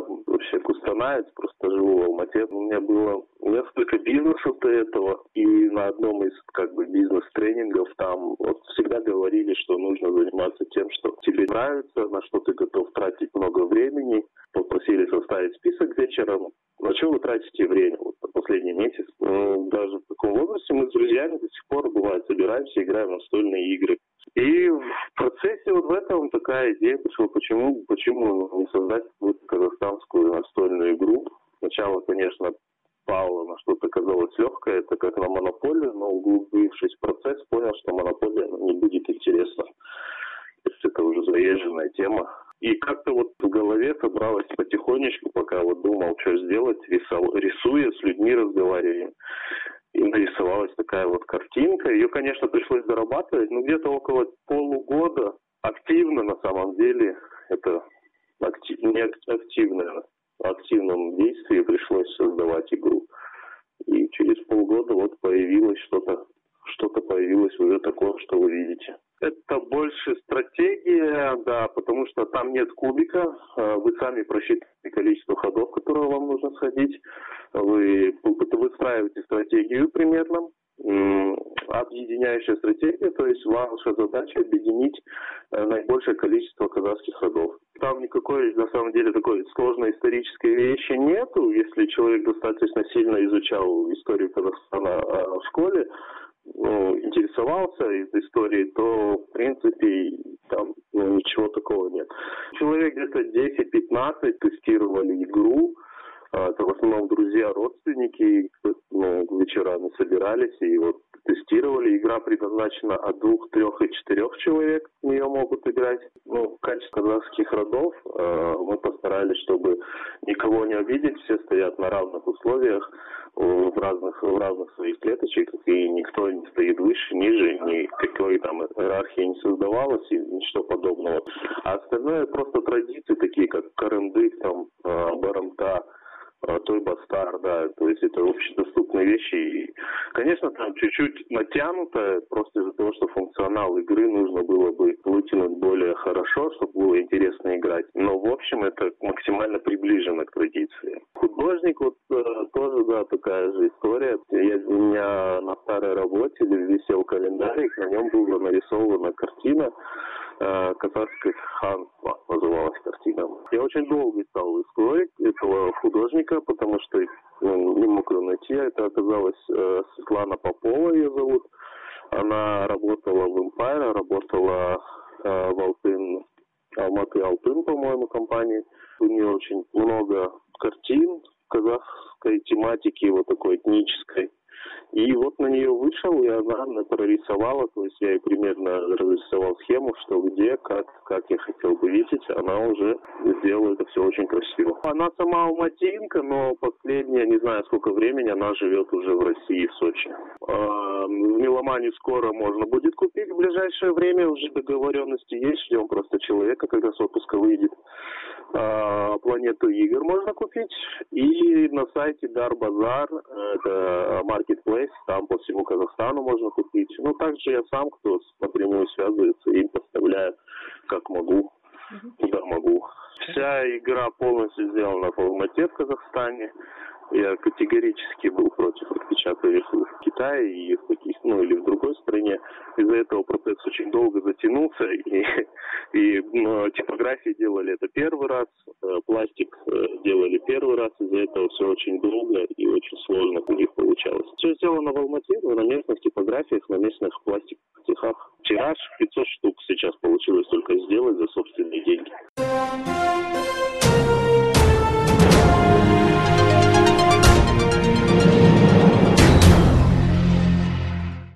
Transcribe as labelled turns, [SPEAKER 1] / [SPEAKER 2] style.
[SPEAKER 1] вообще кустанаец, просто живу в Алмате. У меня было несколько бизнесов до этого, и на одном из бизнес-тренингов там всегда говорили, что нужно заниматься тем, что тебе нравится, на что ты готов тратить много времени. Попросили составить список вечером. На что вы тратите время на последний месяц? Даже в таком возрасте мы с друзьями до сих пор, бывает, собираемся, играем в настольные игры. И в процессе в этом такая идея пришла, почему не создать какую-то казахстанскую настольную игру. Сначала, конечно, пало на что-то казалось легкое, это как на монополию, но углубившись в процесс, понял, что монополия не будет интересна. То есть это уже заезженная тема. И как-то в голове собралось потихонечку, пока думал, что сделать, рисуя, с людьми разговаривая. И нарисовалась такая картинка. Ее, конечно, пришлось дорабатывать, но где-то около полугода активно, на самом деле, это не активное, в активном действии пришлось создавать игру. И через полгода появилось что-то появилось уже такое, что вы видите. Это больше стратегия, да, потому что там нет кубика. Вы сами просчитываете количество ходов, которые вам нужно сходить. Вы выстраиваете стратегию примерно. Объединяющая стратегия, то есть ваша задача объединить наибольшее количество казахских ходов. Там никакой, на самом деле, такой сложной исторической вещи нету. Если человек достаточно сильно изучал историю Казахстана в школе, интересовался из истории, то, в принципе, там ничего такого нет. Человек где-то 10-15 тестировали игру. Это в основном друзья, родственники, вечерами собирались и тестировали. Игра предназначена от 2, 3 и 4 человек, в нее могут играть. В качестве казахских родов мы постарались, чтобы никого не обидеть, все стоят на равных условиях, в разных своих клеточках, и никто не стоит выше, ниже, никакой там иерархии не создавалось и ничего подобного. А остальное просто традиции, такие как карындык, барамта, той-бастар, да, то есть это общедоступные вещи. И, конечно, там чуть-чуть натянуто, просто из-за того, что функционал игры нужно было бы вытянуть более хорошо, чтобы было интересно играть. Но, в общем, это максимально приближено к традиции. Художник, тоже, да, такая же история. У меня на старой работе висел календарик, на нем была нарисована картина «Казахское ханство» называлась картина. Я очень долго искал историк этого художника, потому что не мог ее найти. Это оказалась Светлана Попова, ее зовут. Она работала в Empire, работала в Алматы Алтын, по-моему, компании. У нее очень много картин казахской тематики, такой этнической. И на нее вышел, и она прорисовала, то есть я ей примерно разрисовал схему, что где, как я хотел бы видеть, она уже сделала это все очень красиво. Она сама алматинка, но последние, не знаю сколько времени, она живет уже в России, в Сочи. В Меломане скоро можно будет купить, в ближайшее время уже договоренности есть, ждем просто человека, когда с отпуска выйдет. Планету игр можно купить, и на сайте Дар-Базар, это маркетплейс, там по всему Казахстану можно купить. Также я сам, кто напрямую связывается, им поставляю, как могу, куда могу. Вся игра полностью сделана в Алмате, в Казахстане. Я категорически был против отпечатка их в Китае и в или в другой стране. Из-за этого процесс очень долго затянулся, и типографии делали это первый раз, пластик делали первый раз, из-за этого все очень долго и очень сложно у них получалось. Все сделано в Алмате, на местных типографиях, на местных пластиковых цехах. Тираж 500 штук сейчас получилось только сделать за собственные деньги.